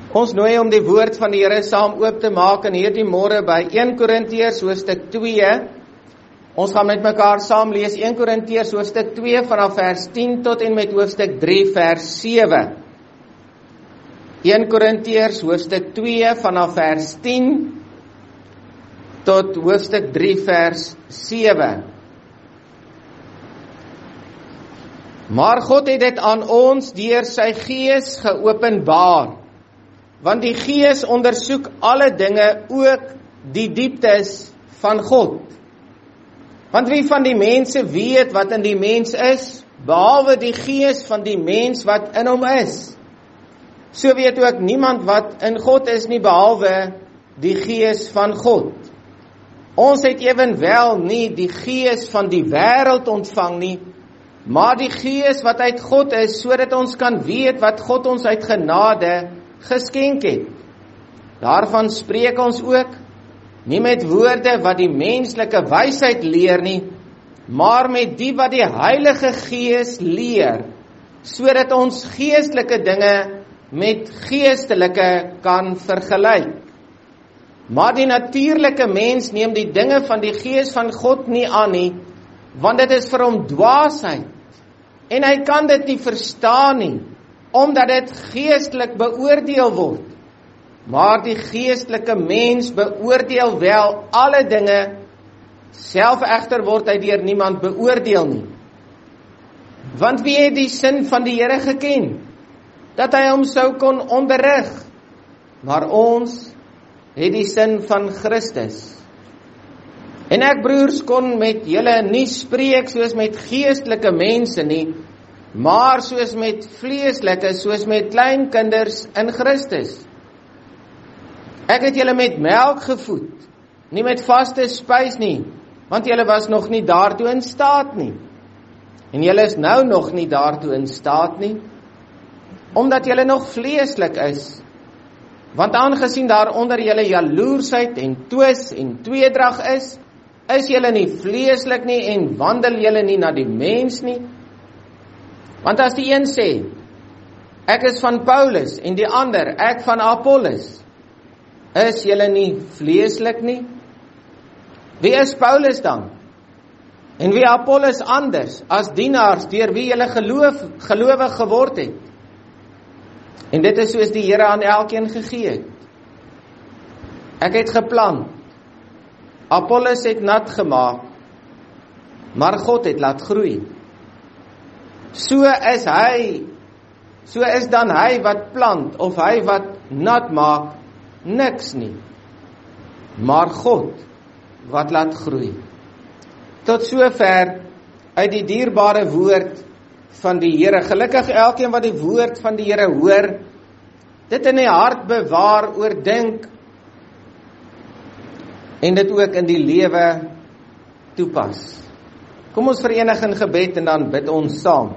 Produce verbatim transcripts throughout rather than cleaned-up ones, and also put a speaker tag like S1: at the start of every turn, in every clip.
S1: Ons nooi om die woord van die Here saam oop te maak in hierdie môre by Eerste Korintiërs hoofstuk twee. Ons gaan met mekaar saam lees Eerste Korintiërs hoofstuk twee vanaf vers tien tot en met hoofstuk drie vers sewe. Eerste Korintiërs hoofstuk twee vanaf vers tien tot hoofstuk drie vers sewe. Maar God het dit aan ons deur sy Gees geopenbaar. Want die Gees ondersoek alle dinge, ook die dieptes van God. Want wie van die mense weet wat in die mens is, behalwe die Gees van die mens wat in hom is? So weet ook niemand wat in God is nie, behalwe die Gees van God. Ons het ewenwel nie die Gees van die wêreld ontvang nie, maar die Gees wat uit God is, sodat ons kan weet wat God ons uit genade geskenk het. Daarvan spreek ons ook, nie met woorde wat die menslike wysheid leer nie, maar met die wat die Heilige Gees leer, sodat ons geestelike dinge met geestelike kan vergelyk. Maar die natuurlike mens neem die dinge van die Gees van God nie aan nie, want dit is vir hom dwaasheid, en hy kan dit nie verstaan nie, omdat dit geestelik beoordeel word. Maar die geestelike mens beoordeel wel alle dinge, self egter word hy deur niemand beoordeel nie. Want wie het die sin van die Here geken, dat hy hom sou kon onderrig? Maar ons het die sin van Christus. En ek, broers, kon met julle nie spreek soos met geestelike mense nie, maar soos met vleeslike, soos met klein kinders in Christus. Ek het julle met melk gevoed, nie met vaste spys nie, want julle was nog nie daartoe in staat nie. En julle is nou nog nie daartoe in staat nie, omdat julle nog vleeslik is. Want aangesien daar onder julle jaloersheid en twis en tweedrag is, is julle nie vleeslik nie en wandel julle nie na die mens nie. Want as die een sê, ek is van Paulus, en die ander, ek van Apollos, is julle nie vleeslik nie? Wie is Paulus dan? En wie Apollos anders, as dienaars, deur wie julle geloof, gelowig geword het? En dit is soos die Here aan elkeen gegee het. Ek het geplant, Apollos het nat gemaak, maar God het laat groei. So is hy, so is dan hy wat plant, of hy wat nat maak, niks nie. Maar God, wat laat groei. Tot sover uit die dierbare woord van die Here. Gelukkig elkeen wat die woord van die Here hoor, dit in die hart bewaar, oordink, en dit ook in die lewe toepas. Kom ons verenig in gebed en dan bid ons saam.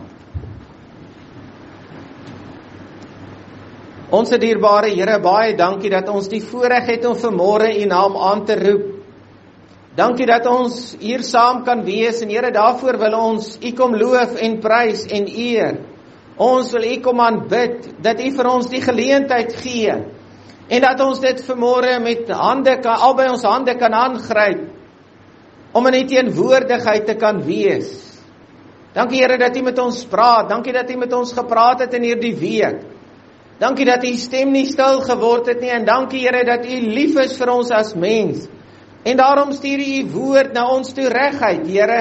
S1: Ons dierbare Here, baie dankie dat ons die voorreg het om vanmôre U naam aan te roep. Dankie dat ons hier saam kan wees en Here, daarvoor wil ons U kom loof en prys en eer. Ons wil U kom aanbid, dat U vir ons die geleentheid gee en dat ons dit vanmôre met hande kan, albei ons hande kan aangryp om in U teenwoordigheid te kan wees. Dankie Here dat U met ons praat, dankie dat U met ons gepraat het in hierdie week. Dankie dat U stem nie stil geword het nie, en dankie Here dat U lief is vir ons as mens. En daarom stuur U U woord na ons toe reguit, Here,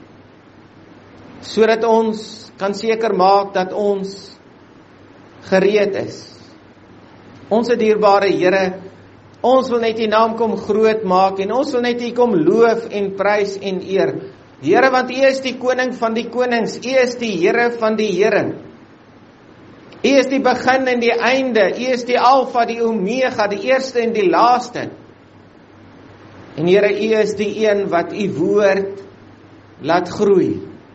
S1: sodat ons kan seker maak dat ons gereed is. Ons dierbare Here, ons wil net U naam kom groot maak, en ons wil net U kom loof en prys en eer. Here, want U is die koning van die konings, U is die Here van die Here. U is die begin en die einde, U is die Alfa, die Omega, die eerste en die laaste. En Here, U is die een wat U woord laat groei.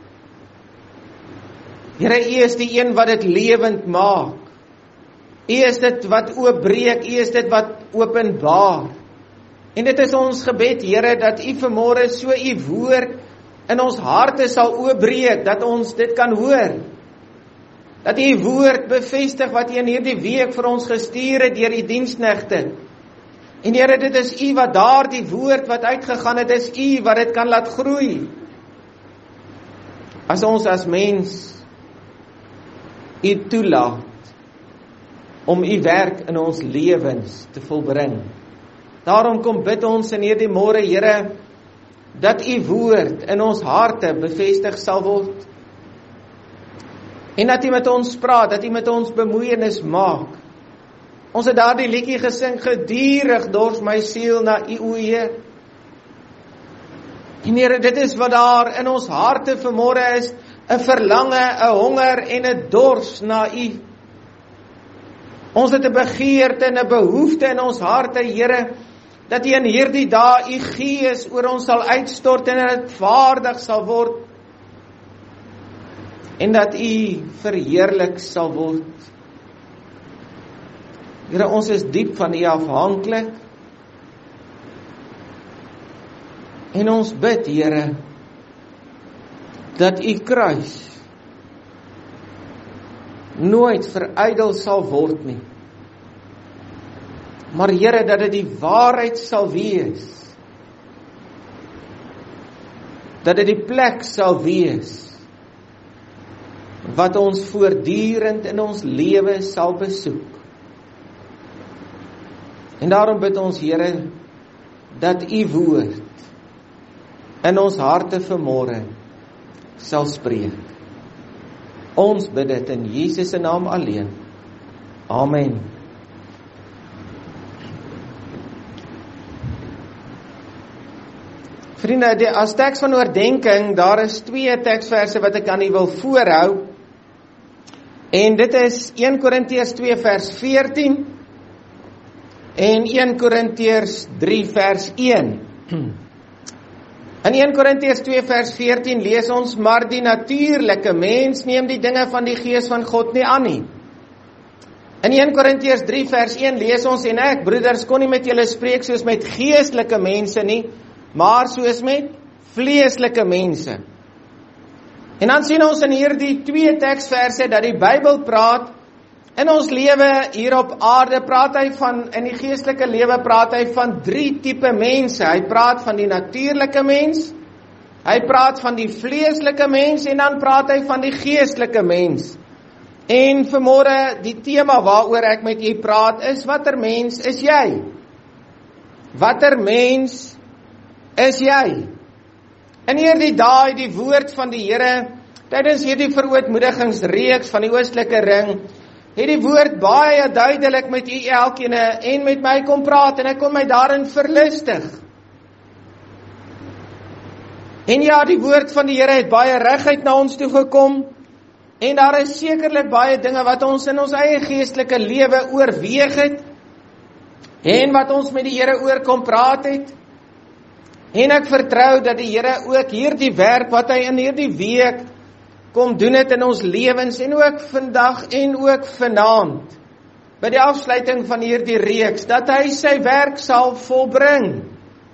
S1: Here, U is die een wat dit lewend maak. U is dit wat oopbreek, U is dit wat openbaar. En dit is ons gebed, Here, dat U vanmôre so U woord in ons harte sal oopbreek, dat ons dit kan hoor. Dat U woord bevestig wat U in hierdie week vir ons gestuur het deur die diensknegte. En Here, dit is U wat daar die woord wat uitgegaan het, is U wat dit kan laat groei. As ons as mens U toelaat om U werk in ons lewens te volbring. Daarom kom bid ons in hierdie môre, Here, dat U woord in ons harte bevestig sal word. En dat U met ons praat, dat U met ons bemoeienis maak. Ons het daardie liedjie gesing, gedurig dors my siel na U, o Heer. En Here, dit is wat daar in ons harte vanmôre is, 'n verlange, 'n honger en 'n dors na U. Ons het 'n begeerte en 'n behoefte in ons harte, Here, dat U in hierdie dae U Gees oor ons sal uitstort en dit vaardig sal word. En dat U verheerlik sal word. Here, ons is diep van U afhanklik. En ons bid, Here, dat U kruis nooit verydel sal word nie. Maar Here, dat dit die waarheid sal wees. Dat dit die plek sal wees wat ons voortdurend in ons lewe sal besoek. En daarom bid ons, Here, dat U woord in ons harte vanmôre sal spreek. Ons bid dit in Jesus se naam alleen. Amen. Vriende, as teks van oordenking, daar is twee teksverse wat ek aan u wil voorhou. En dit is een Korintiërs twee vers veertien en een Korintiërs drie vers een. In een Korintiërs twee vers veertien lees ons, maar die natuurlike mens neem die dinge van die Gees van God nie aan nie. In een Korintiërs drie vers een lees ons, en ek, broeders, kon nie met julle spreek soos met geestelike mense nie, maar soos met vleeslike mense. En dan sien ons in hierdie twee teksverse dat die Bybel praat, in ons lewe hier op aarde praat hy van, in die geestelike lewe praat hy van drie tipe mense. Hy praat van die natuurlike mens, hy praat van die vleeslike mens, en dan praat hy van die geestelike mens. En vanmôre, die tema waaroor ek met u praat is, watter mens is jy? Watter mens is jy? In hierdie dae die woord van die Here, tydens hierdie verootmoedigingsreeks van die Oostelike Ring, het die woord baie duidelik met u elkeen en met my kom praat, en ek kon my daarin verlustig. En ja, die woord van die Here het baie reguit na ons toe gekom, en daar is sekerlik baie dinge wat ons in ons eie geestelike lewe oorweeg het, en wat ons met die Here oor kom praat het. En ek vertrou dat die Here ook hierdie werk wat hy in hierdie week kom doen het in ons lewens, en ook vandag en ook vanaand, by die afsluiting van hierdie reeks, dat hy sy werk sal volbring.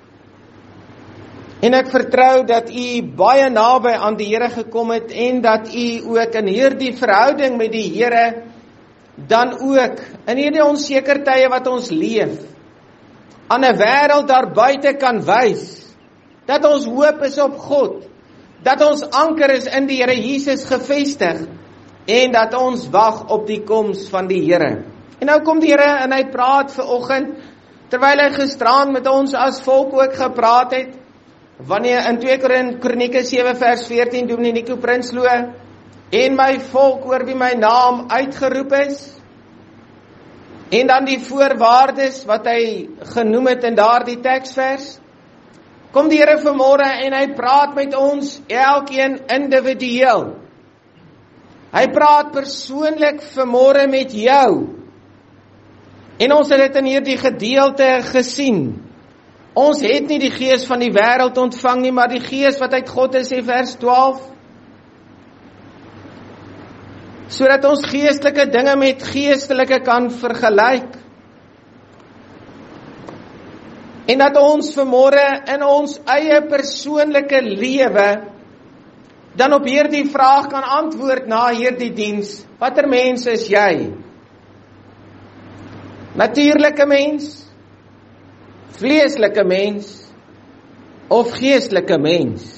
S1: En ek vertrou dat u baie naby aan die Here gekom het, en dat u ook in hierdie verhouding met die Here, dan ook in hierdie onseker tye wat ons leef, aan 'n wêreld daar buite kan wys, dat ons hoop is op God, dat ons anker is in die Here Jesus gevestig, en dat ons wag op die koms van die Here. En nou kom die Here en hy praat vanoggend, terwyl hy gisteraan met ons as volk ook gepraat het, wanneer in twee Kronieke sewe vers veertien, Dominee Nico Prinsloo, en my volk oor wie my naam uitgeroep is, en dan die voorwaardes wat hy genoem het in daardie teksvers, kom die Here vanmôre en hy praat met ons elkeen individueel. Hy praat persoonlik vanmôre met jou. En ons het dit in hierdie gedeelte gesien. Ons het nie die gees van die wêreld ontvang nie, maar die gees wat uit God is, sê vers twaalf. Sodat ons geestelike dinge met geestelike kan vergelyk. En dat ons vanmôre in ons eie persoonlike lewe dan op hierdie vraag kan antwoord na hierdie diens. Watter mens is jy? Natuurlike mens, vleeslike mens of geestelike mens?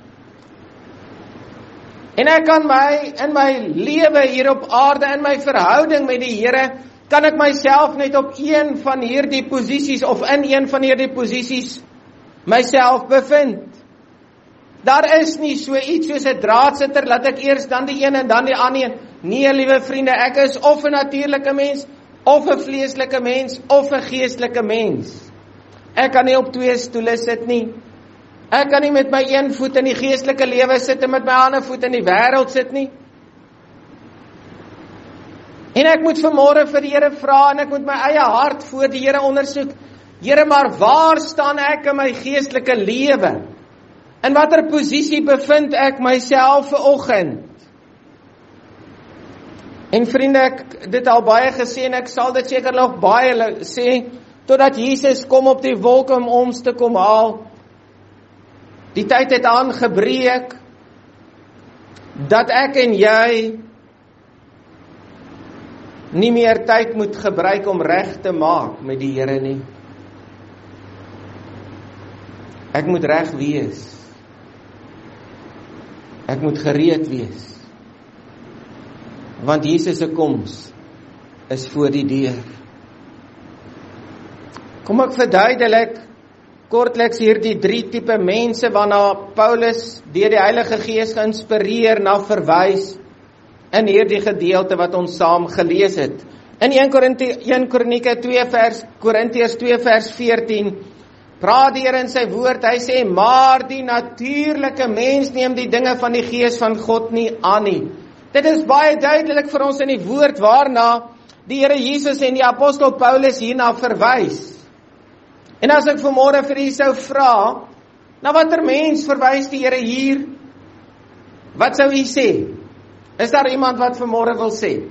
S1: En ek kan my, in my lewe hier op aarde, in my verhouding met die Here, kan ek myself net op een van hierdie posisies, of in een van hierdie posisies, myself bevind. Daar is nie so iets soos 'n draadsitter, laat ek eers dan die een en dan die ander een. Nee, liewe vriende, ek is of 'n natuurlike mens, of 'n vleeslike mens, of 'n geestelike mens. Ek kan nie op twee stoele sit nie. Ek kan nie met my een voet in die geestelike lewe sit en met my ander voet in die wêreld sit nie. En ek moet vanmôre vir die Here vra, en ek moet my eie hart voor die Here ondersoek. Here, maar waar staan ek in my geestelike lewe? In watter posisie bevind ek myself vanoggend? En vriende, ek dit al baie gesê, en ek sal dit seker nog baie sê, totdat Jesus kom op die wolke om ons te kom haal. Die tyd het aangebreek, dat ek en jy nie meer tyd moet gebruik om reg te maak met die Here nie. Ek moet reg wees. Ek moet gereed wees. Want Jesus se koms is voor die deur. Kom ek verduidelik kortliks hierdie drie tipe mense waarna Paulus deur die Heilige Gees geïnspireer na verwys in hierdie gedeelte wat ons saam gelees het. In Eerste Kronieke twee vers Korintiërs twee vers veertien praat die Here in sy woord, hy sê, maar die natuurlike mens neem die dinge van die Gees van God nie aan nie. Dit is baie duidelik vir ons in die woord waarna die Here Jesus en die apostel Paulus hierna verwys. En as ek vanmôre vir u sou vra, na watter mens verwys die Here hier? Wat sou u sê? Is daar iemand wat vanmôre wil sê?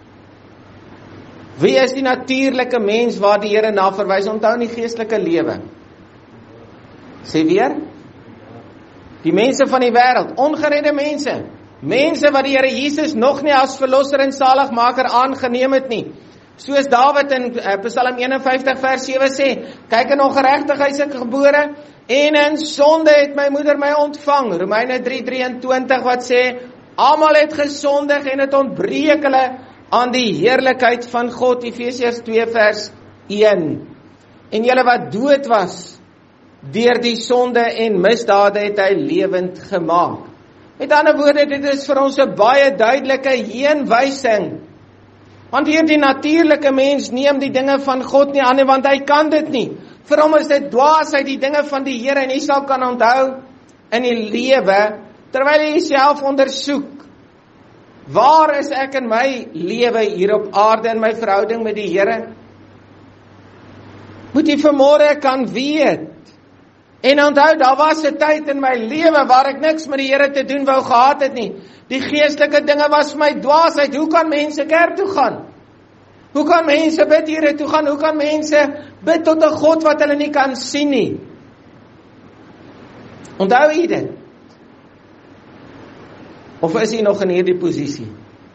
S1: Wie is die natuurlike mens waar die Here na verwys? Onthou in die geestelike lewe. Sê weer? Die mense van die wêreld, ongeredde mense. Mense wat die Here Jesus nog nie as verlosser en saligmaker aangeneem het nie. Soos Dawid in Psalm een en vyftig vers sewe sê, kyk, in ongeregtigheid is ek gebore, en in sonde het my moeder my ontvang. Romeine drie drieëntwintig wat sê, almal het gesondig en het ontbreek hulle aan die heerlikheid van God. Efesiërs twee vers een. En julle wat dood was deur die sonde en misdade het hy lewend gemaak. Met ander woorde, dit is vir ons 'n baie duidelike heenwysing. Want hierdie natuurlike mens neem die dinge van God nie aan nie, want hy kan dit nie. Vir hom is dit dwaasheid, die dinge van die Here, en hy sal kan onthou in die lewe, terwyl hy self ondersoek, waar is ek in my lewe hier op aarde, in my verhouding met die Here? Moet jy vanmôre kan weet, en onthou, daar was 'n tyd in my lewe waar ek niks met die Here te doen wou gehad het nie. Die geestelike dinge was vir my dwaasheid. Hoe kan mense kerk toe gaan? Hoe kan mense bid Here toe gaan? Hoe kan mense bid tot 'n God wat hulle nie kan sien nie? Onthou jy dit? Of is jy nog in hierdie posisie?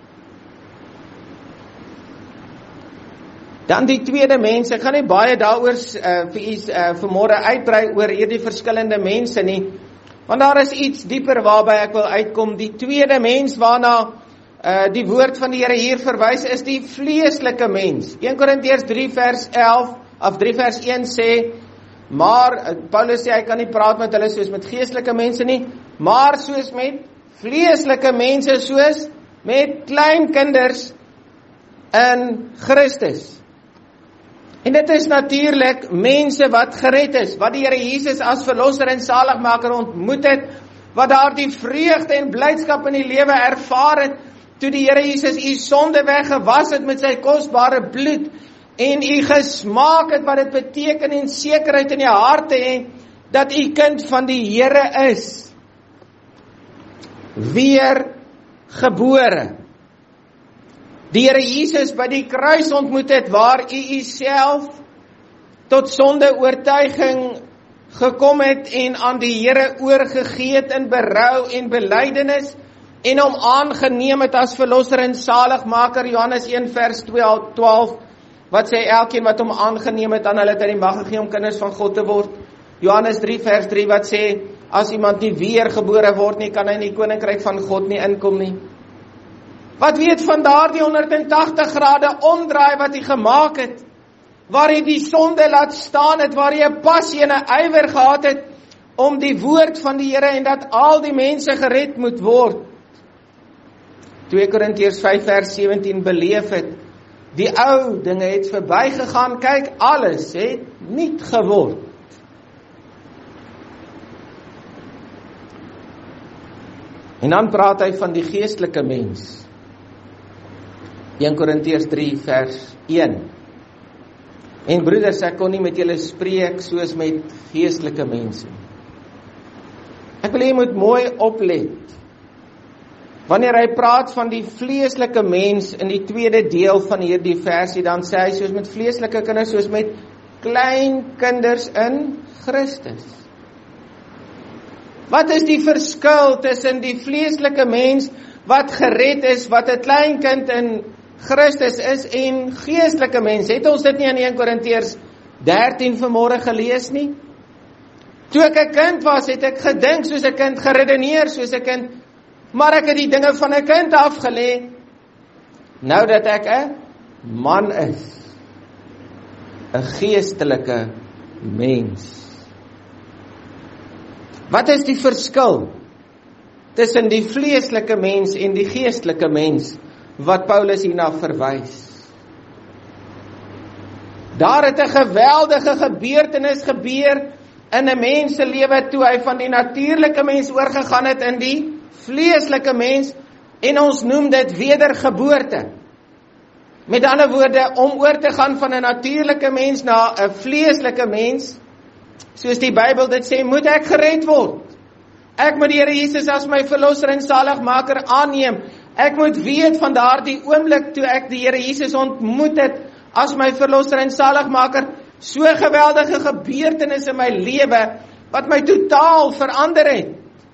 S1: Dan die tweede mens, ek gaan nie baie daaroor uh, vir u uh, vanmôre uitbrei oor hierdie verskillende mense nie, want daar is iets dieper waarby ek wil uitkom. Die tweede mens waarna uh, die woord van die Here hier verwys, is die vleeslike mens. Eerste Korintiërs drie vers elf of drie vers een sê, maar Paulus sê hy kan nie praat met hulle soos met geestelike mense nie, maar soos met vleeslike mense, soos met klein kinders in Christus. En dit is natuurlik mense wat gered is, wat die Here Jesus as verlosser en saligmaker ontmoet het, wat daar die vreugde en blydskap in die lewe ervaar het, toe die Here Jesus u sonde weggewas het met sy kosbare bloed, en u gesmaak het wat dit beteken en sekerheid in die harte het, dat u kind van die Here is. Weer gebore. Die Here Jesus by die kruis ontmoet het, waar u u self tot sonde oortuiging gekom het en aan die Here oorgegee het in berou en belydenis en hom aangeneem het as verlosser en saligmaker. Johannes een vers twaalf, wat sê elkeen wat hom aangeneem het, aan hulle het hy die mag gegee om kinders van God te word. Johannes drie vers drie wat sê, as iemand nie weergebore word nie, kan hy in die koninkryk van God nie inkom nie. Wat weet van daardie honderdtagtig grade omdraai wat hy gemaak het, waar hy die sonde laat staan het, waar hy 'n passie en 'n ywer gehad het, om die woord van die Here en dat al die mense gered moet word. twee Korintiërs vyf vers sewentien beleef het, die ou dinge het verbygegaan, kyk, alles het nuut geword. En dan praat hy van die geestelike mens. een Korintiërs drie vers een. En broeders, ek kon nie met julle spreek soos met geestelike mense. Ek wil jy moet mooi oplet. Wanneer hy praat van die vleeslike mens in die tweede deel van hierdie versie, dan sê hy soos met vleeslike kinders, soos met klein kinders in Christus. Wat is die verskil tussen die vleeslike mens wat gered is, wat 'n klein kind in Christus is, en geestelike mens? Het ons dit nie in een Korintiërs dertien vanmôre gelees nie? Toe ek 'n kind was, het ek gedink soos 'n kind, geredeneer soos 'n kind, maar ek het die dinge van 'n kind afgelê. Nou dat ek 'n man is, 'n geestelike mens. Wat is die verskil tussen die vleeslike mens en die geestelike mens wat Paulus hierna verwys? Daar het 'n geweldige gebeurtenis gebeur in 'n mens se lewe toe hy van die natuurlike mens oorgegaan het in die vleeslike mens, en ons noem dit wedergeboorte. Met ander woorde, om oor te gaan van 'n natuurlike mens na 'n vleeslike mens, soos die Bybel dit sê, moet ek gered word. Ek moet die Here Jesus as my verlosser en saligmaker aanneem. Ek moet weet van daardie oomblik toe ek die Here Jesus ontmoet het as my verlosser en saligmaker, so geweldige gebeurtenis in my lewe wat my totaal verander het.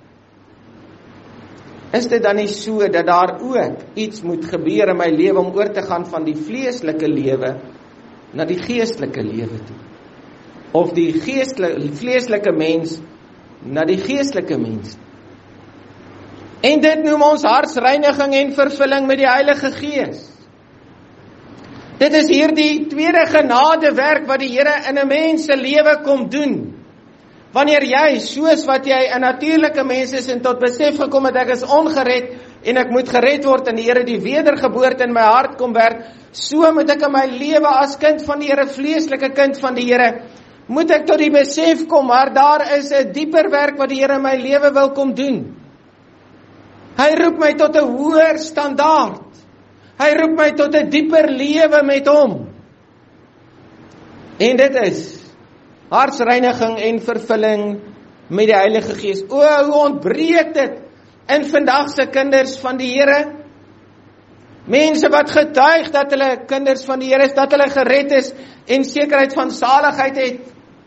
S1: Is dit dan nie so dat daar ook iets moet gebeur in my lewe om oor te gaan van die vleeslike lewe na die geestelike lewe toe? Of die geestelike, vleeslike mens na die geestelike mens? En dit noem ons hartsreiniging en vervulling met die Heilige Gees. Dit is hierdie tweede genadewerk wat die Here in 'n mens se lewe kom doen. Wanneer jy, soos wat jy 'n natuurlike mens is en tot besef gekom het, ek is ongered en ek moet gered word en die Here die wedergeboorte in my hart kom werk, so moet ek in my lewe as kind van die Here, vleeslike kind van die Here, moet ek tot die besef kom, maar daar is 'n dieper werk wat die Here in my lewe wil kom doen. Hy roep my tot 'n hoër standaard. Hy roep my tot 'n dieper lewe met hom. En dit is hartsreiniging en vervulling met die Heilige Gees. O, hoe ontbreek dit in vandag se kinders van die Here? Mense wat getuig dat hulle kinders van die Here is, dat hulle gered is en sekerheid van saligheid het,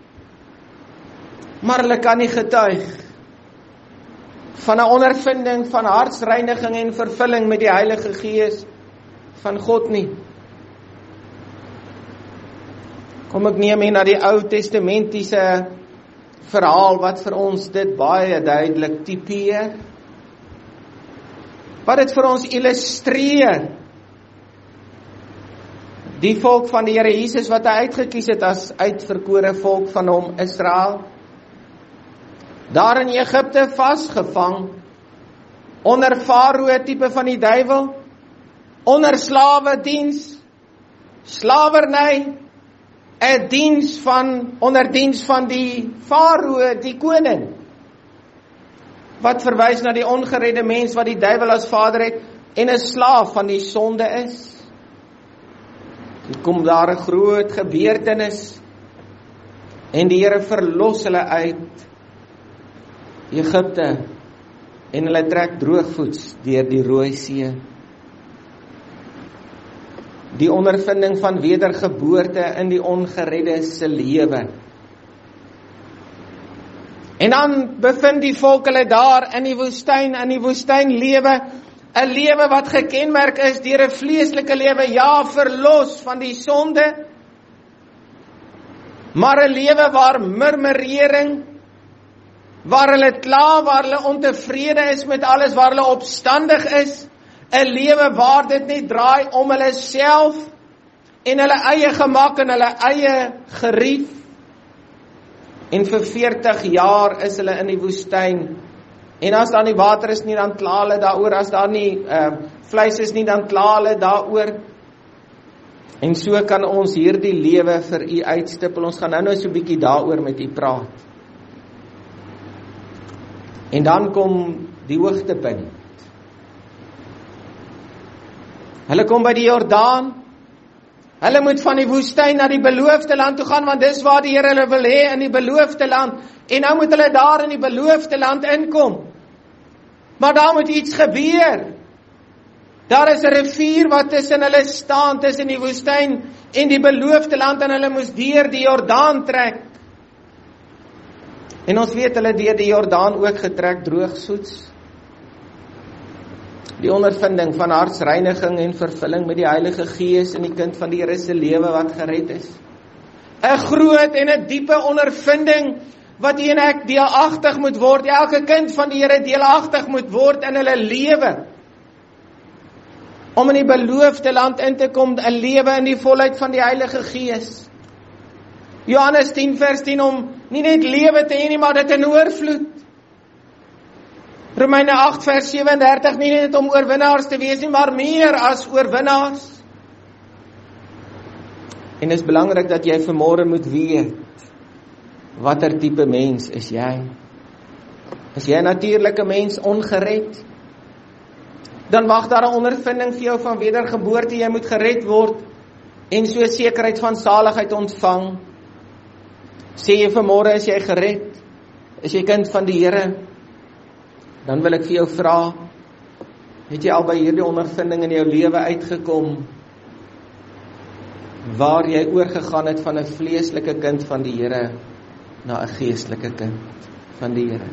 S1: maar hulle kan nie getuig van 'n ondervinding van hartsreiniging en vervulling met die Heilige Gees van God nie. Kom ek neem hier na die Ou Testamentiese verhaal wat vir ons dit baie duidelik typeer. Wat dit vir ons illustreer. Die volk van die Here Jesus wat hy uitgekies het as uitverkore volk van hom, Israel. Daar in Egipte vasgevang, onder Farao tipe van die duiwel, onder slawe diens, slawerny, 'n diens van, onder diens van die Farao, die koning, wat verwys na die ongeredde mens wat die duiwel as vader het, en 'n slaaf van die sonde is. En kom daar 'n groot gebeurtenis, en die Here verlos hulle uit Egipte, en hulle trek droogvoets deur die Rooi See. Die ondervinding van wedergeboorte in die ongeredde se lewe. En dan bevind die volk hulle daar in die woestyn, in die woestyn lewe, 'n lewe wat gekenmerk is deur 'n vleeslike lewe, ja, verlos van die sonde, maar 'n lewe waar murmurering, waar hulle kla, waar hulle ontevrede is met alles, waar hulle opstandig is, 'n lewe waar dit nie draai om hulle self en hulle eie gemak en hulle eie gerief. En vir veertig jaar is hulle in die woestyn. En as daar nie water is nie, dan kla hulle daaroor. As daar nie uh, vleis is nie, dan kla hulle daaroor. En so kan ons hierdie lewe vir u uitstippel. Ons gaan nou nou so 'n bietjie daaroor met u praat. En dan kom die hoogtepunt. Hulle kom by die Jordaan. Hulle moet van die woestyn na die beloofde land toe gaan, want dis waar die Here hulle wil hê, in die beloofde land. En nou moet hulle daar in die beloofde land inkom. Maar daar moet iets gebeur. Daar is 'n rivier wat tussen hulle staan, tussen die woestyn en die beloofde land, en hulle moes deur die Jordaan trek. En ons weet hulle deur die Jordaan ook getrek droogsoets. Die ondervinding van hartsreiniging en vervulling met die Heilige Gees in die kind van die Here se lewe wat gered is. 'n Groot en 'n diepe ondervinding wat u en ek deelagtig moet word. Elke kind van die Here deelagtig moet word in hulle lewe. Om in die beloofde land in te kom, 'n lewe in die volheid van die Heilige Gees. Johannes tien vers tien, om nie net lewe te hê nie, maar dit in oorvloed. Romeine agt vers sewe en dertig, nie net om oorwinnaars te wees nie, maar meer as oorwinnaars. En is belangrik dat jy vanmôre moet weet, watter tipe mens is jy? Is jy 'n natuurlike mens, ongered? Dan wag daar 'n ondervinding vir jou van wedergeboorte, jy moet gered word, en so sekerheid van saligheid ontvang. Sê jy vanmôre, is jy gered? Is jy kind van die Here? Dan wil ek vir jou vra, het jy al by hierdie ondervinding in jou lewe uitgekom, waar jy oorgegaan het van 'n vleeslike kind van die Here, na 'n geestelike kind van die Here?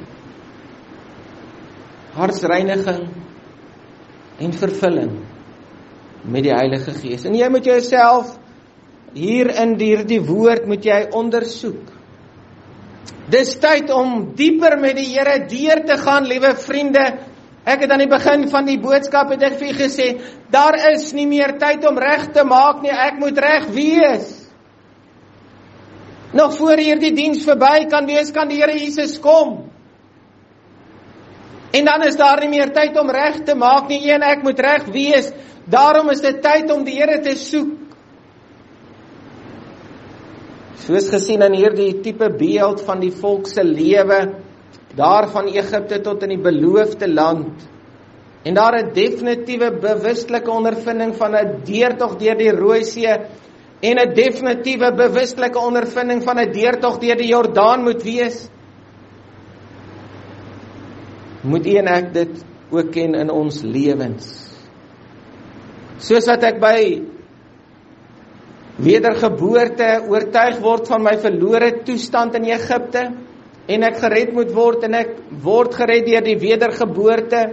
S1: Hartsreiniging en vervulling met die Heilige Gees. En jy moet jouself hier in hierdie woord moet jy ondersoek. Dis tyd om dieper met die Here deur te gaan, liewe vriende. Ek het aan die begin van die boodskap het ek vir julle gesê, daar is nie meer tyd om reg te maak nie, ek moet reg wees. Nog voor hierdie diens verby kan wees, kan die Here Jesus kom. En dan is daar nie meer tyd om reg te maak nie, en ek moet reg wees. Daarom is dit tyd om die Here te soek. Soos gesien in hierdie tipe beeld van die volk se lewe, daar van Egipte tot in die beloofde land, en daar 'n definitiewe bewustelike ondervinding van 'n deurtog deur die Rooi See, en 'n definitiewe bewustelike ondervinding van 'n deurtog deur die Jordaan moet wees, moet u en ek dit ook ken in ons lewens. Soos wat ek by wedergeboorte oortuig word van my verlore toestand in Egipte, en ek gered moet word, en ek word gered deur die wedergeboorte,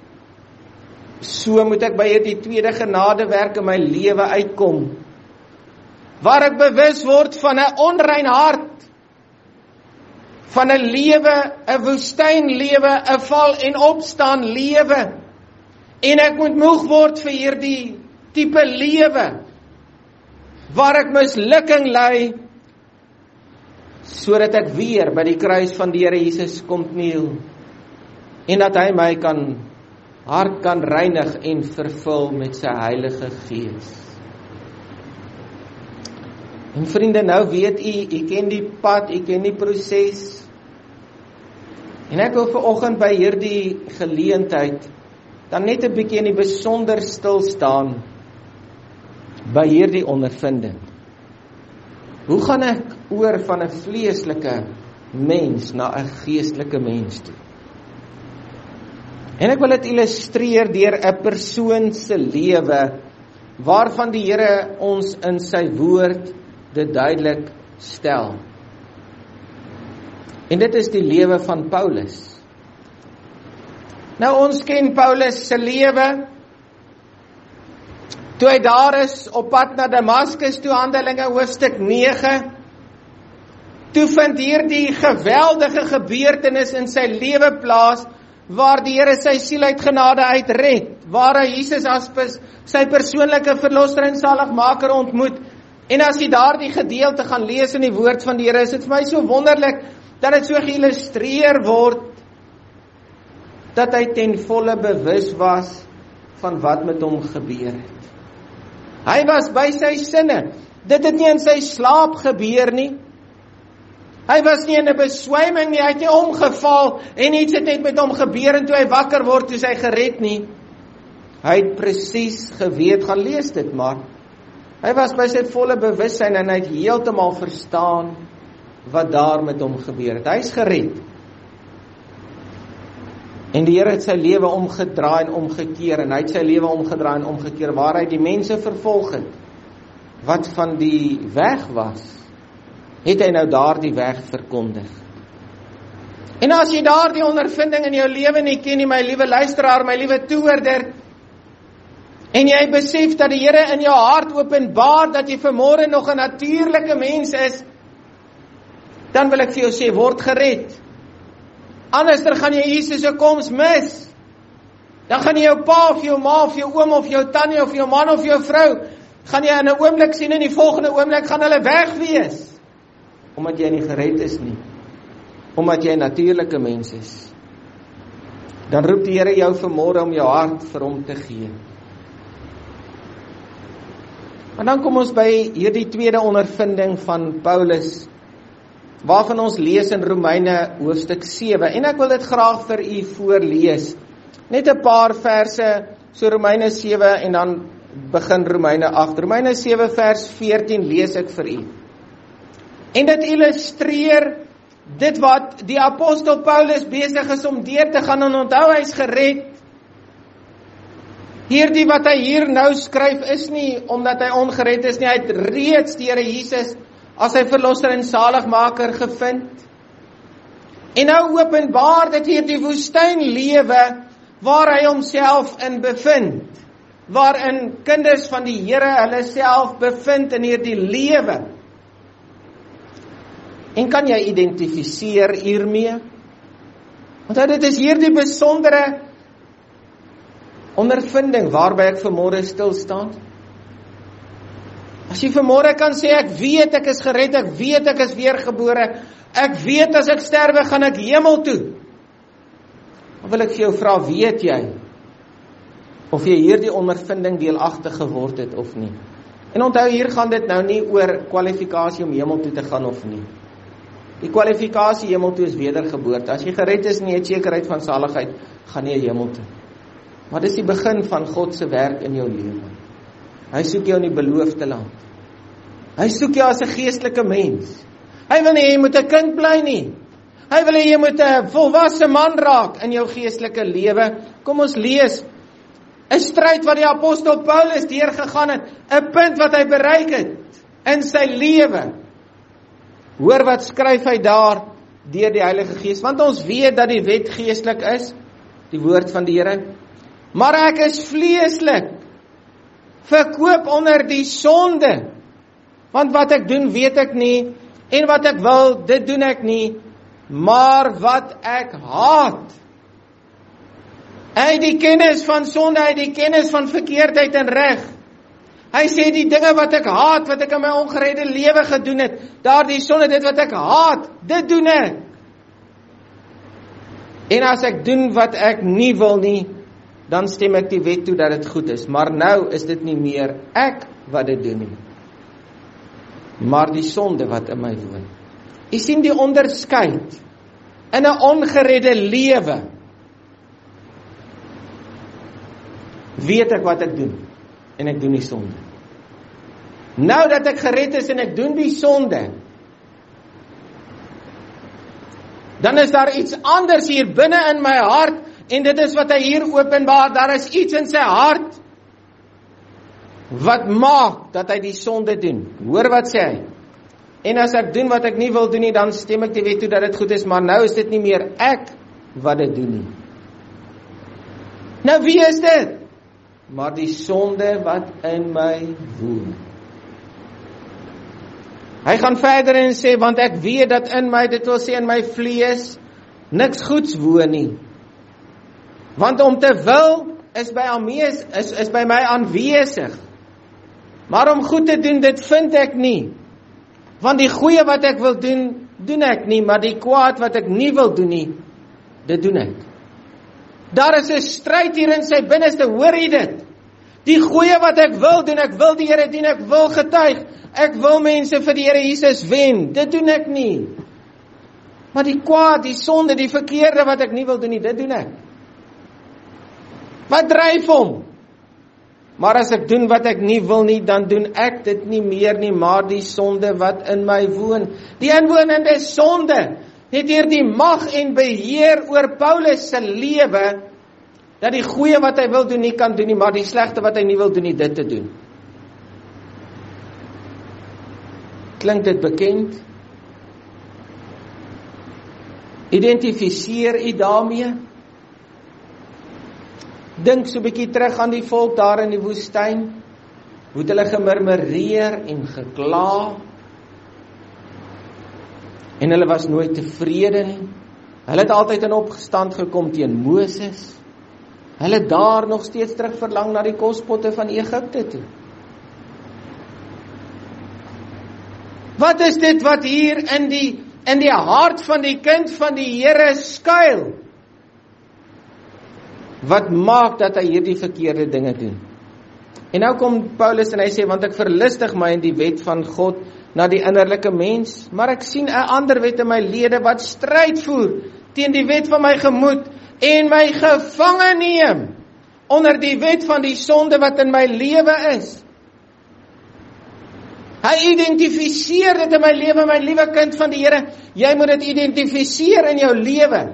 S1: so moet ek by hierdie tweede genadewerk in my lewe uitkom, waar ek bewus word van 'n onrein hart, van 'n lewe, 'n woestynlewe, 'n val en opstaan lewe, en ek moet moeg word vir hierdie tipe lewe, waar ek mislukking ly, sodat ek weer by die kruis van die Here Jesus kom kniel, en dat hy my kan hart kan reinig en vervul met sy Heilige Gees. En vriende, nou weet u, u ken die pad, u ken die proses, en ek wil vanoggend by hierdie geleentheid dan net 'n bietjie in die besonder stil staan by hierdie ondervinding. Hoe gaan ek oor van 'n vleeslike mens na 'n geestelike mens toe? En ek wil dit illustreer deur 'n persoon se lewe, waarvan die Here ons in sy woord dit duidelik stel. En dit is die lewe van Paulus. Nou ons ken Paulus se lewe, toe hy daar is op pad na Damaskus, toe Handelinge hoofstuk nege, toe vind hier die geweldige gebeurtenis in sy lewe plaas, waar die Here sy siel uit genade uitred, waar hy Jesus as sy persoonlike verlosser en saligmaker ontmoet. En as jy daardie gedeelte gaan lees in die woord van die Here, is dit vir my so wonderlik, dat dit so geïllustreer word, dat hy ten volle bewus was van wat met hom gebeur het. Hy was by sy sinne. Dit het nie in sy slaap gebeur nie. Hy was nie in 'n beswyming nie, hy het nie omgeval en iets het net met hom gebeur en toe hy wakker word, toe is hy gered nie. Hy het presies geweet, gaan lees dit maar. Hy was by sy volle bewussyn en hy het heeltemal verstaan wat daar met hom gebeur het. Hy is gered. En die Here het sy lewe omgedraai en omgekeer, en hy het sy lewe omgedraai en omgekeer, waar hy die mense vervolg het, wat van die weg was, het hy nou daar die weg verkondig. En as jy daar die ondervinding in jou lewe nie ken nie, my liewe luisteraar, my liewe toehoorder, en jy besef dat die Here in jou hart openbaar, dat jy vanmôre nog 'n natuurlike mens is, dan wil ek vir jou sê, word gered. Anderster gaan jy Jesus se koms mis. Dan gaan jy jou pa of jou ma of jou oom of jou tannie of jou man of jou vrou, gaan jy in 'n oomblik sien, en die volgende oomblik gaan hulle weg wees. Omdat jy nie gered is nie. Omdat jy 'n natuurlike mens is. Dan roep die Here jou vanmôre om jou hart vir hom te gee. En dan kom ons by hierdie tweede ondervinding van Paulus, waarvan ons lees in Romeine hoofstuk sewe, en ek wil dit graag vir u voorlees. Net 'n paar verse, so Romeine sewe en dan begin Romeine agt. Romeine sewe vers veertien lees ek vir u. En dit illustreer dit wat die apostel Paulus besig is om deur te gaan, en onthou hy is gered. Hierdie wat hy hier nou skryf is nie omdat hy ongered is nie, hy het reeds die Here Jesus as sy verlosser en saligmaker gevind. En nou openbaar dit hier die woestynlewe waar hy homself in bevind, waarin kinders van die Here hulle self bevind in hierdie lewe. En kan jy identifiseer hiermee? Want dit is hierdie besondere ondervinding waarby ek vanmôre stil staan. As jy vanmôre kan sê, ek weet ek is gered, ek weet ek is weergebore, ek weet as ek sterwe gaan ek hemel toe. Dan wil ek vir jou vra, weet jy of jy hierdie ondervinding deelagtig geword het of nie? En onthou, hier gaan dit nou nie oor kwalifikasie om hemel toe te gaan of nie. Die kwalifikasie hemel toe is wedergeboorte. As jy gered is en jy het sekerheid van saligheid, gaan jy hemel toe. Maar dis die begin van God se werk in jou lewe. Hy soek jou in die beloofde land. Hy soek jou as 'n geestelike mens. Hy wil nie jy moet 'n kind bly nie. Hy wil jy moet 'n volwasse man raak in jou geestelike lewe. Kom ons lees 'n stryd wat die apostel Paulus deurgegaan het, 'n punt wat hy bereik het in sy lewe. Hoor wat skryf hy daar deur die Heilige Gees, want ons weet dat die wet geestelik is, die woord van die Here. Maar ek is vleeslik, verkoop onder die sonde, want wat ek doen weet ek nie, en wat ek wil, dit doen ek nie, maar wat ek haat. Hy het die kennis van sonde, hy het die kennis van verkeerdheid en reg. Hy sê die dinge wat ek haat, wat ek in my ongeredde lewe gedoen het, daardie sonde, dit wat ek haat, dit doen ek. En as ek doen wat ek nie wil nie, dan stem ek die wet toe dat dit goed is. Maar nou is dit nie meer ek wat dit doen nie, maar die sonde wat in my woon. Jy sien die onderskeid in 'n ongeredde lewe. Weet ek wat ek doen, en ek doen die sonde. Nou dat ek gered is en ek doen die sonde, dan is daar iets anders hier binne in my hart, en dit is wat hy hier openbaar, daar is iets in sy hart, wat maak dat hy die sonde doen. Hoor wat sê hy? En as ek doen wat ek nie wil doen nie, dan stem ek die wet toe dat dit goed is, maar nou is dit nie meer ek wat dit doen nie. Nou wie is dit? Maar die sonde wat in my woon. Hy gaan verder en sê, want ek weet dat in my, dit wil sê in my vlees, niks goeds woon nie. Want om te wil, is by, almees, is, is by my aanwesig. Maar om goed te doen, dit vind ek nie. Want die goeie wat ek wil doen, doen ek nie, maar die kwaad wat ek nie wil doen nie, dit doen ek. Daar is 'n stryd hier in sy binneste, hoor jy dit? Die goeie wat ek wil doen, ek wil die Here dien, ek wil getuig, ek wil mense vir die Here Jesus wen, dit doen ek nie. Maar die kwaad, die sonde, die verkeerde wat ek nie wil doen nie, dit doen ek. Wat dryf hom? Maar as ek doen wat ek nie wil nie, dan doen ek dit nie meer nie, maar die sonde wat in my woon. Die inwonende sonde het hier die mag en beheer oor Paulus se lewe, dat die goeie wat hy wil doen nie kan doen nie, maar die slegte wat hy nie wil doen nie, dit te doen. Klink dit bekend? Identifiseer u daarmee? Dink so 'n bietjie terug aan die volk daar in die woestyn, hoe het hulle gemurmureer en gekla, en hulle was nooit tevrede nie. Hulle het altyd in opstand gekom teen Moses. Hulle het daar nog steeds terug verlang na die kospotte van Egipte toe. Wat is dit wat hier in die in die hart van die kind van die Here skuil? Wat maak dat hy hierdie verkeerde dinge doen? En nou kom Paulus en hy sê, want ek verlustig my in die wet van God na die innerlike mens, maar ek sien 'n ander wet in my lede wat stryd voer teen die wet van my gemoed en my gevange neem onder die wet van die sonde wat in my lewe is. Hy identifiseer dit in my lewe, my liewe kind van die Here, jy moet dit identifiseer in jou lewe.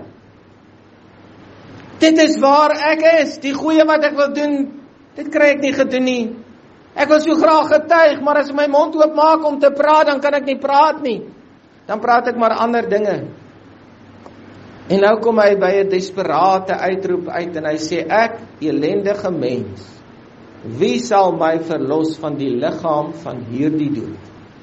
S1: Dit is waar ek is, die goeie wat ek wil doen, dit kry ek nie gedoen nie. Ek wil so graag getuig, maar as ek my mond oop maak om te praat, dan kan ek nie praat nie. Dan praat ek maar ander dinge. En nou kom hy by 'n desperate uitroep uit en hy sê, ek, elendige mens, wie sal my verlos van die liggaam van hierdie dood?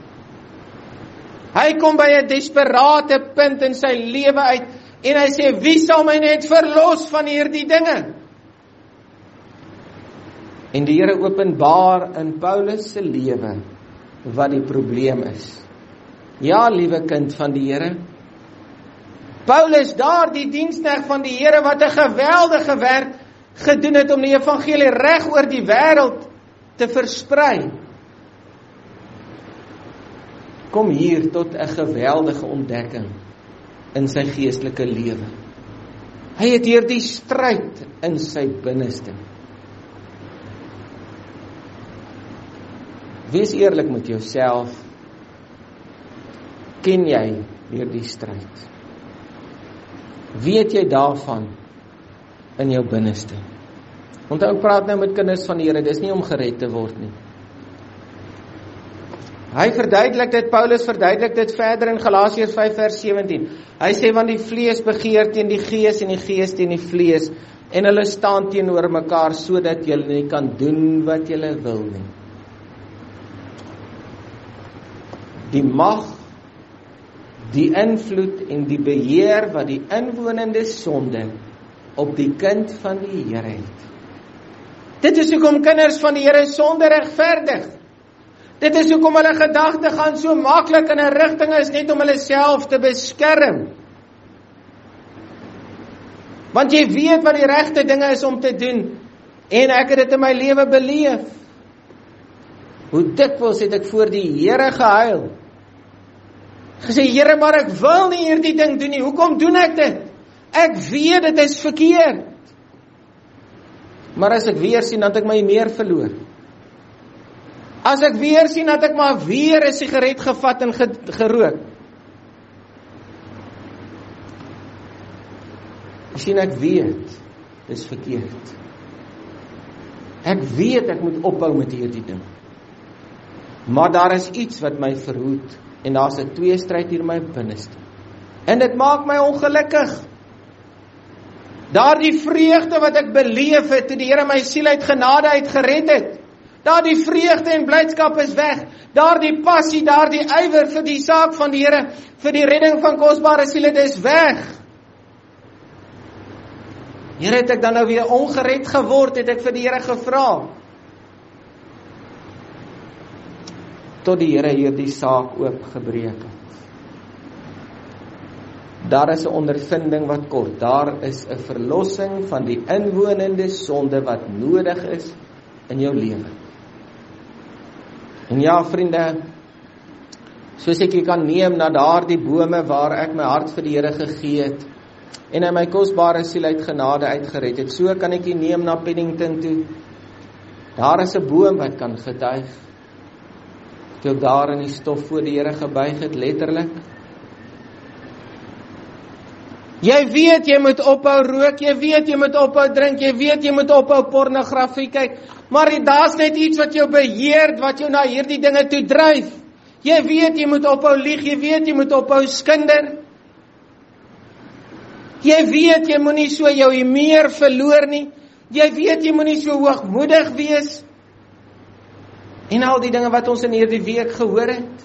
S1: Hy kom by 'n desperate punt in sy lewe uit en hy sê, wie sal my net verlos van hierdie dinge? En die Here openbaar in Paulus se lewe wat die probleem is. Ja, liewe kind van die Here, Paulus daar, die diensknegt van die Here, wat 'n geweldige werk gedoen het om die evangelie reg oor die wêreld te versprei, kom hier tot 'n geweldige ontdekking in sy geestelike lewe. Hy het hier die stryd in sy binneste. Wees eerlik met jouself. Ken jy hierdie stryd? Weet jy daarvan in jou binneste? Onthou, ek praat nou met kinders van die Here, dis nie om gered te word nie. Hy verduidelik dit, Paulus verduidelik dit verder in Galasiërs vyf vers sewentien. Hy sê, want die vlees begeer teen die gees en die gees teen die vlees, en hulle staan teenoor mekaar, sodat julle nie kan doen wat julle wil nie. Die mag, die invloed en die beheer wat die inwonende sonde op die kind van die Here het. Dit is hoekom kinders van die Here sonde regverdig. Dit is hoekom hulle gedagte gaan so maklik in 'n rigting is, net om hulle self te beskerm. Want jy weet wat die regte dinge is om te doen, en ek het dit in my lewe beleef. Hoe dikwels het ek voor die Here gehuil, gesê, Here, maar ek wil nie hierdie ding doen nie, hoekom doen ek dit? Ek weet dit is verkeerd. Maar as ek weer sien, dat ek my meer verloor. As ek weer sien, dat ek maar weer 'n sigaret gevat en gerook. Sien, ek weet, dis verkeerd. Ek weet, ek moet ophou met hierdie ding. Maar daar is iets wat my verhoed En daar's 'n tweestryd hier in my binneste. En dit maak my ongelukkig. Daardie vreugde wat ek beleef het, toe die Here my siel uit genade uit gered het, daardie vreugde en blydskap is weg. Daardie passie, daardie ywer vir die saak van die Here, vir die redding van kosbare siele, dit is weg. Here, het ek dan nou weer ongered geword, het ek vir die Here gevra. Tot die Here hierdie saak oopgebreek het. Daar is 'n ondervinding wat kort. Daar is 'n verlossing van die inwonende sonde wat nodig is in jou lewe. En ja, vriende, soos ek jy kan neem na daardie bome waar ek my hart vir die Here gegee het en hy my kosbare siel uit genade uitgered het, so kan ek jy neem na Pennington toe. Daar is 'n boom wat kan getuig. Toe ek daar in die stof voor die Here gebuig het, letterlik. Jy weet jy moet ophou rook, jy weet jy moet ophou drink, jy weet jy moet ophou pornografie kyk, maar daar's net iets wat jou beheer, wat jou na hierdie dinge toe dryf. Jy weet jy moet ophou lieg, jy weet jy moet ophou skinder. Jy weet jy moenie so jou meer verloor nie. Jy weet jy moenie so hoogmoedig wees. En al die dinge wat ons in hierdie week gehoor het.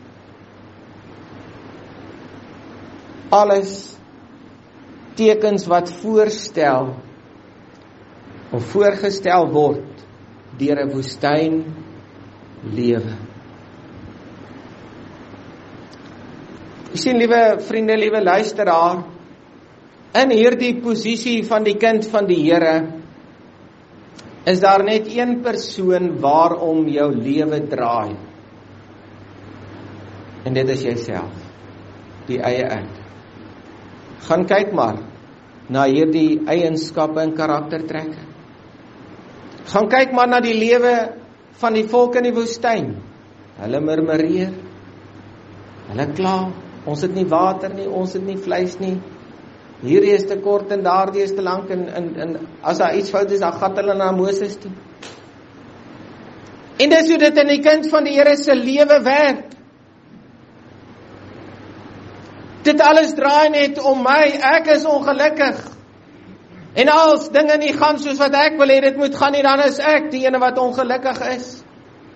S1: Alles tekens wat voorstel of voorgestel word deur 'n woestyn lewe. Jy sien, liewe vriende, liewe luisteraar, in hierdie posisie van die kind van die Here is daar net een persoon waarom jou lewe draai. En dit is jouself, die eie ek. Gaan kyk maar na hierdie eienskappe en karaktertrekke. Gaan kyk maar na die lewe van die volk in die woestyn. Hulle murmureer. Hulle kla, ons het nie water nie, ons het nie vleis nie. Hierdie is te kort en daardie is te lank en, en, en as daar iets fout is, dan gat hulle na Moses toe. En dis hoe dit in die kind van die Here se lewe werk. Dit alles draai net om my, ek is ongelukkig. En als dinge nie gaan soos wat ek wil hê dit moet gaan nie, dan is ek die ene wat ongelukkig is.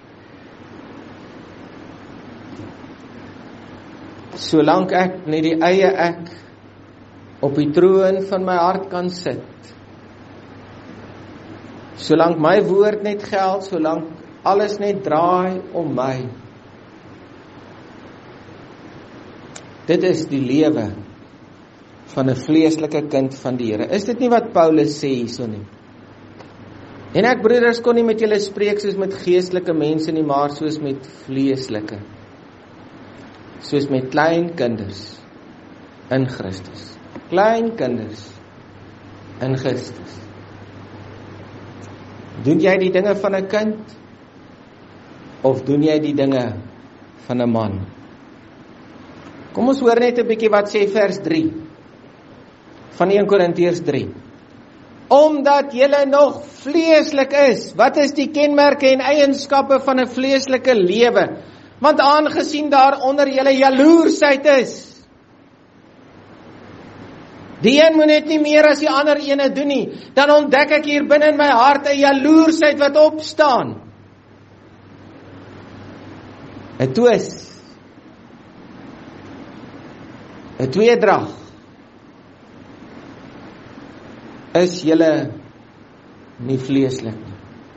S1: Solank ek net die eie ek op die troon van my hart kan sit, solank my woord net geld, solank alles net draai om my, dit is die lewe van 'n vleeslike kind van die Here. Is dit nie wat Paulus sê hierso nie? En ek broeders kon nie met julle spreek soos met geestelike mense nie, maar soos met vleeslike. Soos met klein kinders in Christus. Klein kinders in Christus. Doen jy die dinge van 'n kind of doen jy die dinge van 'n man? Kom ons hoor net 'n bietjie wat sê vers drie van Eerste Korintiërs drie. Omdat julle nog vleeslik is, wat is die kenmerke en eienskappe van 'n vleeslike lewe? Want aangesien daar onder julle jaloersheid is, die een moet net nie meer as die ander ene doen nie, dan ontdek ek hier binne in my hart 'n jaloersheid wat opstaan. 'n twis. 'n tweedrag. Is julle nie vleeslik nie?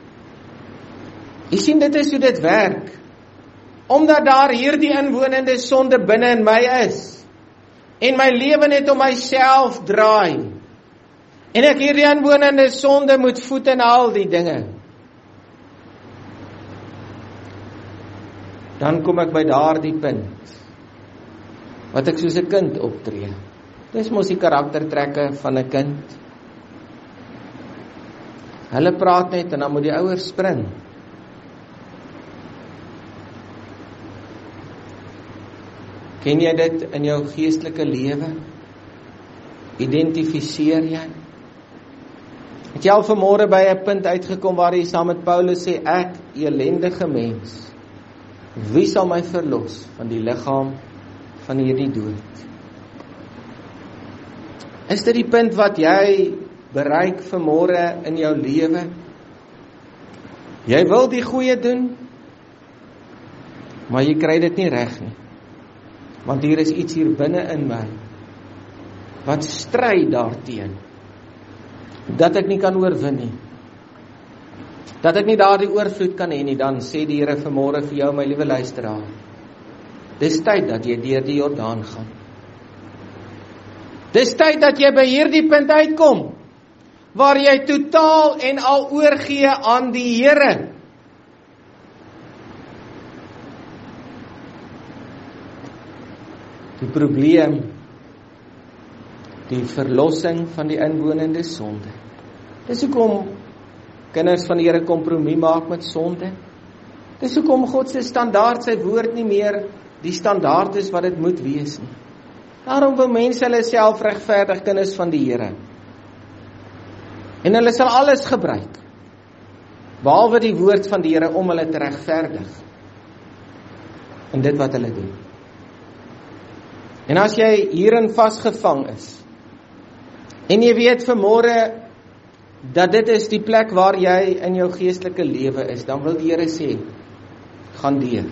S1: Jy sien, dit is hoe dit werk. Omdat daar hierdie inwonende sonde binne in my is, en my lewe net om myself draai, en ek hierdie inwonende sonde moet voed in al die dinge, dan kom ek by daardie punt, wat ek soos 'n kind optree. Dis mos die karaktertrekke van 'n kind. Hulle praat net en dan moet die ouers spring. Ken jy dit in jou geestelike lewe? Identifiseer jy? Het jy al vanmôre by 'n punt uitgekom waar jy saam met Paulus sê, ek, elendige mens, wie sal my verlos van die liggaam van hierdie dood. Is dit die punt wat jy bereik vanmôre in jou lewe? Jy wil die goeie doen, maar jy kry dit nie reg nie. Want hier is iets hier binne in my wat stry daarteen, dat ek nie kan oorwin nie, dat ek nie daardie oorvloed kan hê nie. Dan sê die Here vanmôre vir jou, my liewe luisteraar, dis tyd dat jy deur die Jordaan gaan. Dis tyd dat jy by hierdie punt uitkom, waar jy totaal en al oorgee aan die Here. Die probleem, die verlossing van die inwonende sonde. Dis hoekom kinders van die Here kompromie maak met sonde. Dis hoekom God se standaard, sy woord nie meer die standaard is wat dit moet wees nie. Daarom wil mense hulle self regverdig, kinders van die Here. En hulle sal alles gebruik, behalwe die woord van die Here om hulle te regverdig in dit wat hulle doen. En as jy hierin vasgevang is, en jy weet vanmôre dat dit is die plek waar jy in jou geestelike lewe is, dan wil die Here sê, gaan deur.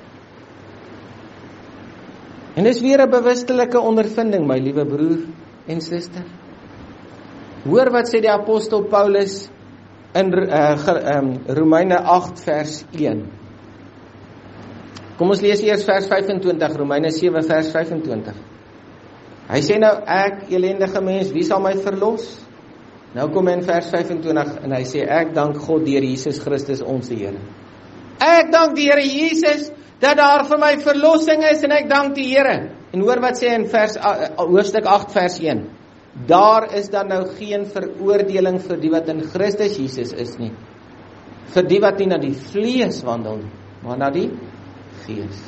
S1: En dis weer 'n bewustelike ondervinding, my liewe broer en suster. Hoor wat sê die apostel Paulus in uh, um, Romeine agt vers een. Kom ons lees eers vers vyf en twintig, Romeine sewe vers vyf en twintig. Hy sê nou, ek elendige mens, wie sal my verlos? Nou kom hy in vers vyf en twintig en hy sê, ek dank God deur Jesus Christus ons Here. Ek dank die Here Jesus dat daar vir my verlossing is, en ek dank die Here. En hoor wat sê in vers uh, hoofstuk agt vers een. Daar is dan nou geen veroordeling vir die wat in Christus Jesus is nie. Vir die wat nie na die vlees wandel nie, maar na die Gees.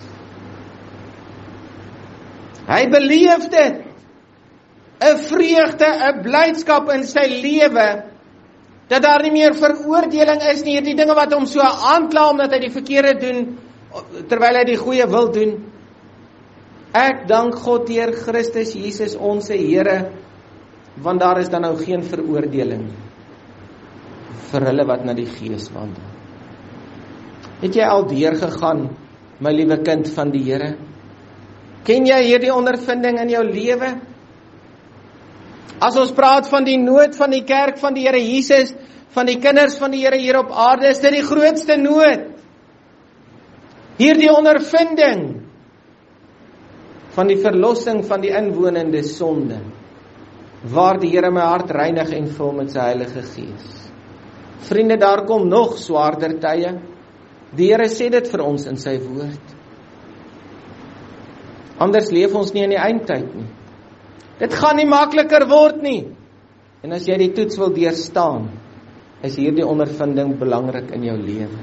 S1: Hy beleef dit, 'n vreugde, 'n blydskap in sy lewe, dat daar nie meer veroordeling is nie, die dinge wat hom so aankla omdat hy die verkeerde doen, terwyl hy die goeie wil doen. Ek dank God deur Christus Jesus ons Here, want daar is dan nou geen veroordeling vir hulle wat na die Gees wandel. Het jy al deurgegaan, my liewe kind van die Here? Ken jy hierdie ondervinding in jou lewe? As ons praat van die nood van die kerk van die Here Jesus, van die kinders van die Here hier op aarde, is dit die grootste nood. Hierdie ondervinding van die verlossing van die inwonende sonde, waar die Here my hart reinig en vul met sy Heilige Gees. Vriende, daar kom nog swaarder tye. Die Here sê dit vir ons in sy woord. Anders leef ons nie in die eindtyd nie. Dit gaan nie makliker word nie. En as jy die toets wil deurstaan, is hierdie ondervinding belangrik in jou lewe.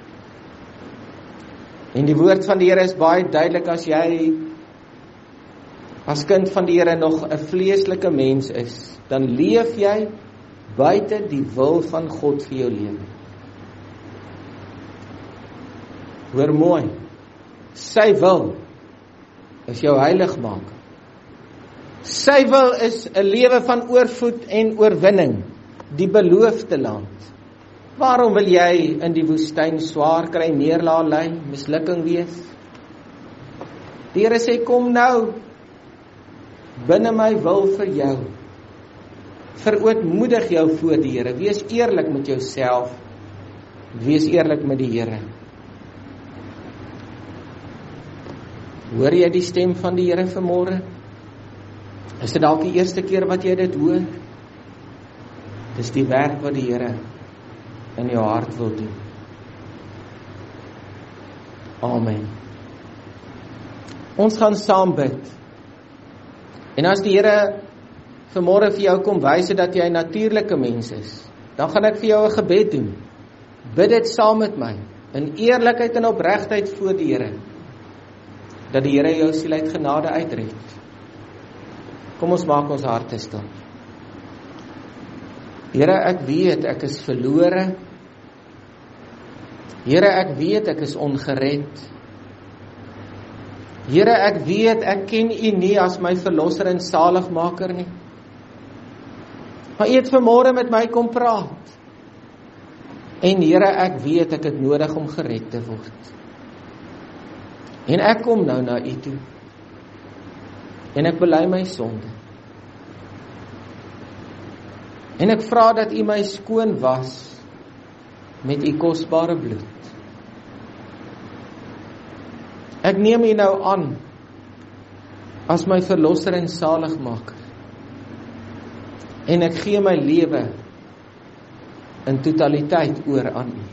S1: En die woord van die Here is baie duidelik. As jy as kind van die Here nog 'n vleeslike mens is, dan leef jy buite die wil van God vir jou lewe. Hoor mooi, sy wil is jou heilig maak. Sy wil is 'n lewe van oorvloed en oorwinning, die beloofde land. Waarom wil jy in die woestyn swaar kry, neerlaat ly, mislukking wees? Die Here sê, kom nou, binne my wil vir jou. Verootmoedig jou voor die Here, wees eerlik met jouself, wees eerlik met die Here. Hoor jy die stem van die Here vanmôre? Is dit dalk die eerste keer wat jy dit hoor? Dis die werk wat die Here in jou hart wil doen. Amen. Ons gaan saam bid. En as die Here vanmôre vir jou kom wys dat jy 'n natuurlike mens is, dan gaan ek vir jou 'n gebed doen. Bid dit saam met my, in eerlikheid en opregtheid voor die Here, dat die Here jou siel uit genade uitred. Kom ons maak ons harte stil. Here, ek weet ek is verlore. Here, ek weet ek is ongered. Here, ek weet, ek ken U nie as my verlosser en saligmaker nie. Maar U het vanmôre met my kom praat. En Here, ek weet, ek het nodig om gered te word. En ek kom nou na U toe. En ek bely my sonde. En ek vra dat U my skoon was met U kosbare bloed. Ek neem U nou aan as my verlosser en saligmaker. En ek gee my lewe in totaliteit oor aan U.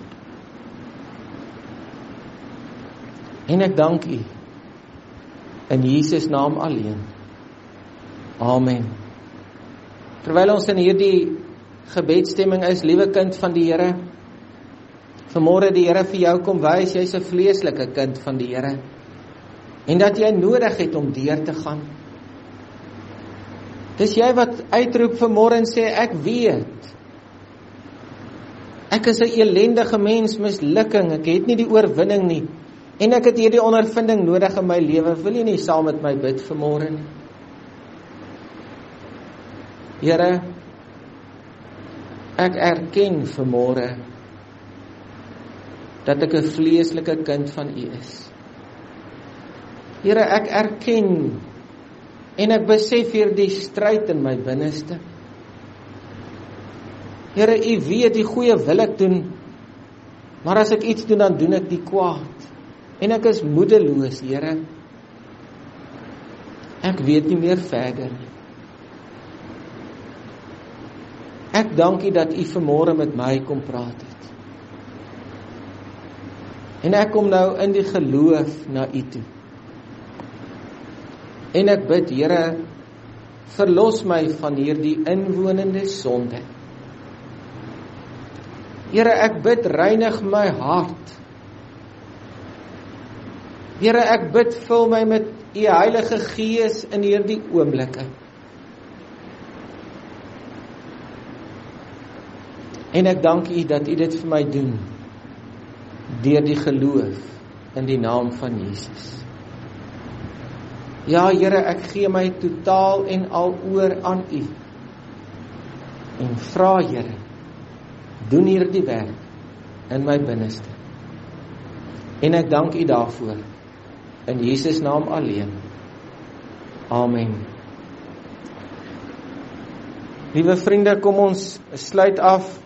S1: En ek dank U in Jesus naam alleen. Amen. Terwyl ons in hierdie gebedsstemming is, liewe kind van die Here, vanmôre die Here vir jou kom wys, jy's 'n vleeslike kind van die Here, en dat jy nodig het om deur te gaan. Dis jy wat uitroep vanmôre en sê, ek weet, ek is 'n elendige mens, mislukking, ek het nie die oorwinning nie, en ek het hierdie ondervinding nodig in my lewe. Wil jy nie saam met my bid vanmôre nie? Here, ek erken vanmôre dat ek 'n vleeslike kind van U is. Here, ek erken en ek besef hierdie stryd in my binneste. Here, U weet die goeie wil ek doen, maar as ek iets doen, dan doen ek die kwaad. En ek is moedeloos, Here. Ek weet nie meer verder nie. Ek dank U dat U vanmôre met my kom praat het. En ek kom nou in die geloof na U toe. En ek bid, Here, verlos my van hierdie inwonende sonde. Here, ek bid, reinig my hart. Here, ek bid, vul my met U Heilige Gees in hierdie oomblikke. En ek dank U dat U dit vir my doen, deur die geloof in die naam van Jesus. Ja, Here, ek gee my totaal en al oor aan U. En vra, Here, doen hierdie werk in my binneste. En ek dank U daarvoor, in Jesus naam alleen. Amen. Liewe vriende, kom ons sluit af